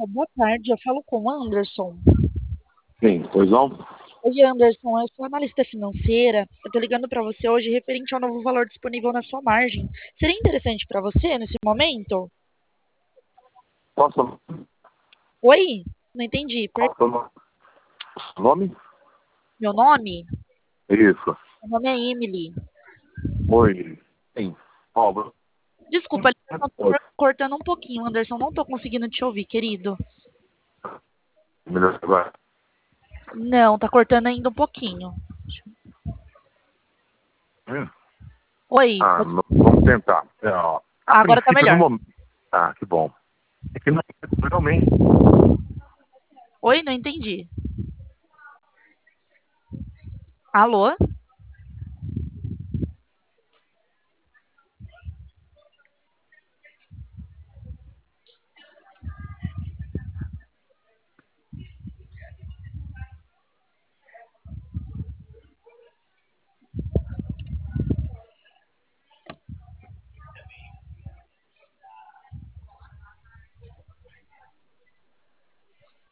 Boa tarde, eu falo com o Anderson. Sim, pois não? Oi, Anderson, eu sou analista financeira. Eu tô ligando para você hoje referente ao novo valor disponível na sua margem. Seria interessante para você nesse momento? Posso, Oi? Não entendi. posso nome? Meu nome? Isso. Meu nome é Emily. Oi. Sim. Ó, Desculpa, eu tô cortando um pouquinho, Anderson. Não tô conseguindo te ouvir, querido. melhor agora. Não, tá cortando ainda um pouquinho. Hum. Oi, Vamos tentar. Ó, a agora tá princípio, no melhor. momento. Ah, que bom. É que não, realmente, Oi, não entendi. Alô?